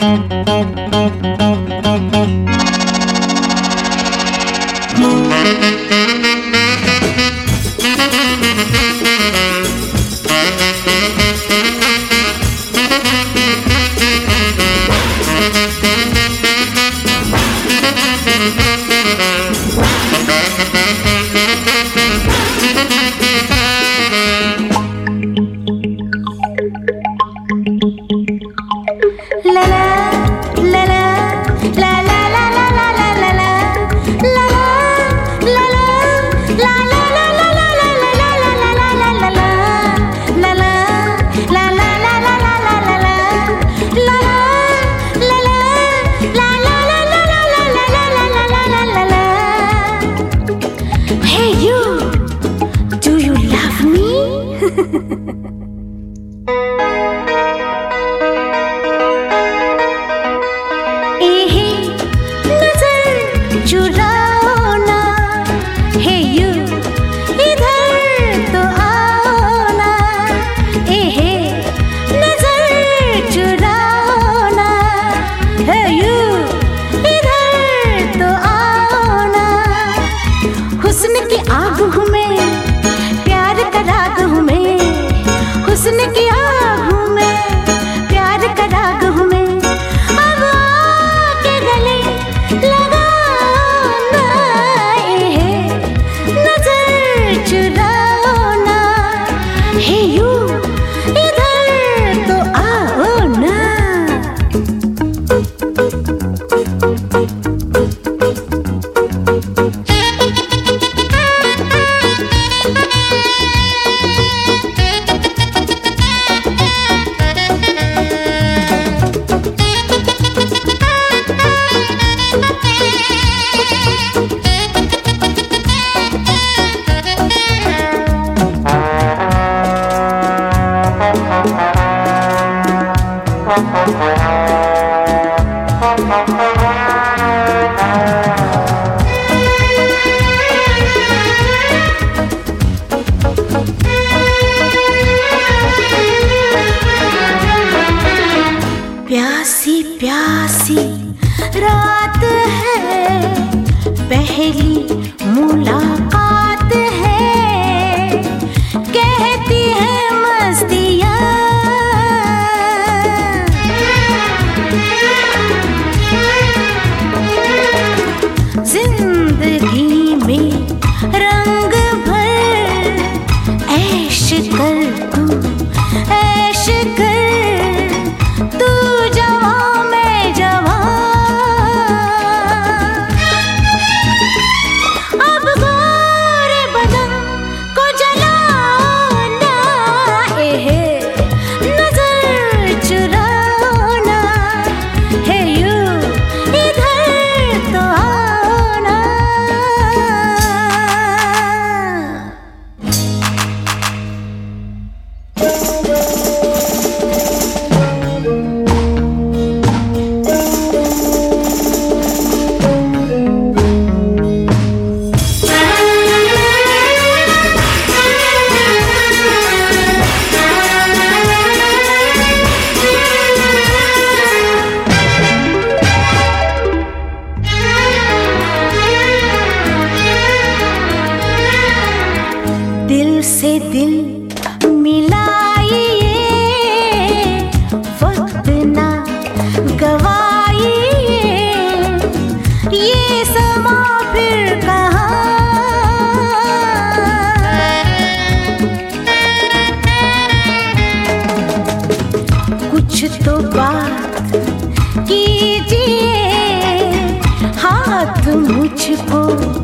हुस्न की आग हूँ मैं, प्यार का राग हूँ मैं। हुस्न की आग हूँ मैं, प्यार का राग हूँ मैं। अब आके गले लगाना, नजर चुराना है यूं, इधर तो आओ ना। प्यासी प्यासी रात है, पहली मुलाकात है, कहती है मस्तियाँ। जिंदगी में रंग भर ऐश कर तू, ऐश कर तू, जवां मैं जवां। अब गोरे बदन को जलाना, नजर चुराना है यूं, इधर तो आना। दिल से दिल मिलाइए, वक्त ना गवाइए, ये समा फिर कहाँ। कुछ तो बात कीजिए, हाथ मुझको